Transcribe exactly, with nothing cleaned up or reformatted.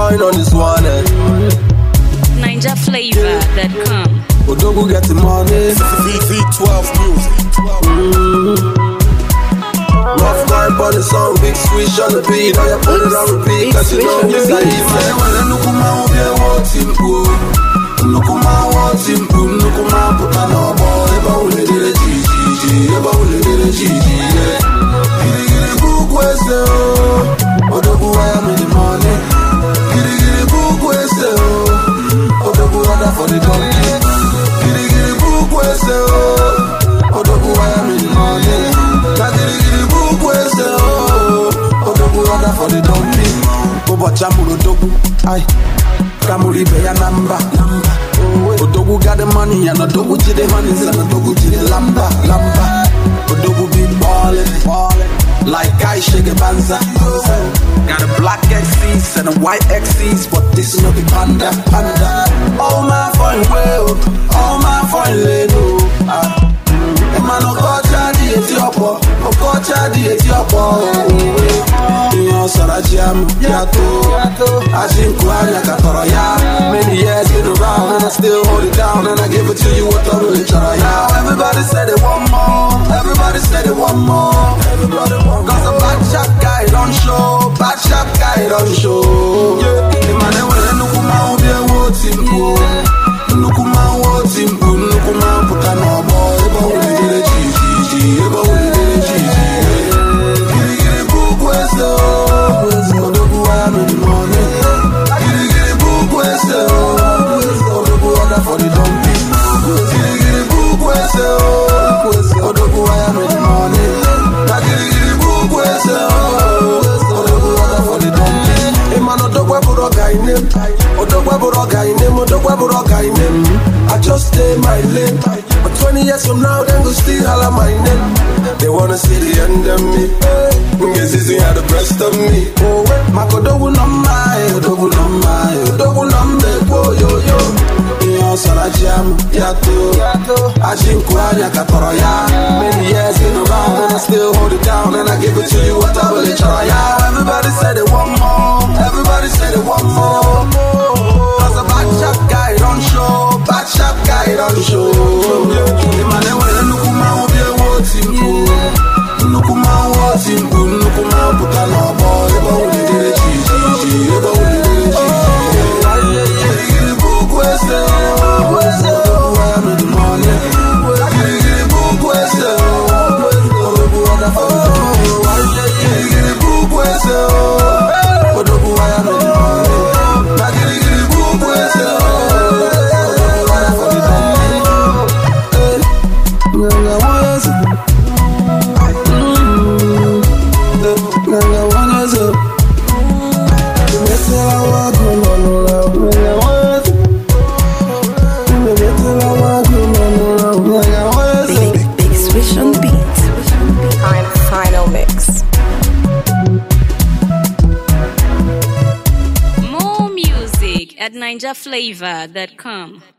join on this one. Eh? Ninja Flavor dot com. Odogu get the money. V twelve music. Mm. Rough guy on the song, big switch on the beat. Oh, you put it on repeat, cause you know it's like it. Man, look at my own watching pool. Look at my watching pool. Look at my put on a ball. Eba ule dile G G. Eba ule dile G G. Giri giri book wese oh. Odogu I am in the morning. Giri giri book wese oh. Odogu order for the donkey. Giri giri book wese oh. Odogu I am in the morning. Na giri giri book wese oh. Odogu order for the donkey. Bobo chambu odogu. Aye. Kamuri be ya number. Odogu got the money and Odogu to the honey and Odogu to the lamba, lamba. Odogu be ballin', ballin', like I shake a banza. Got a black X Cs and a white X Cs, but this no be panda, panda. Oh my fine way, oh my fine lady. Ah, man, no culture di Ethiopia, no culture di Ethiopia. Yo sarajam yato, ashinku anya katoroya. Many years been around and I still hold it down and I give it to you what I really try. Now everybody said they want more, everybody said they want more. Everybody want more. Cause a bad shot guy don't show, bad shot guy don't show. Yeah, man, when I look at my own dear words in pool, look at my words in pool, look at my put on a boy, eba uli dile G G, eba uli dile G G. Giri giri book wese oh, Odogu I am in the morning. Giri giri book wese oh, Odogu order for the donkey. Giri giri book wese oh, Odogu I am in the morning. Na giri giri book wese oh, Odogu order for the donkey. Hey man, Odogu eburo guy name, Odogu eburo guy name, Odogu eburo guy name. I just stay my lane, but twenty years from now, then go still holler my name. They wanna see the end of me. Guess this ain't the rest of me. Oh, my Odogu no my, Odogu no my, Odogu no me, oh yo yo. Yo sarajam yato, ashinku anya katoroya. Many years been around and I still hold it down and I give it to you what I really try. Everybody say they want more, everybody say they want more. Cause a bad shot guy don't show, bad shot guy don't show. Man, when I look at my own dear words in pool, look at my words in pool, look at my put on a ball. Eba uli dile G G, eba uli dile G G. Giri giri book wese oh, Odogu I am in the morning. Giri giri book wese oh, Odogu order for the donkey. Giri giri book wese oh, Odogu I am in the morning. Na giri giri book wese oh, Odogu order for the donkey. Nanga waneze, mm, nanga waneze. Umesela wako nonola, nanga waneze. Umesela wako nonola, nanga waneze. Big, big switch on the beat. I'm Final Mix. More music at ninja flavor dot com.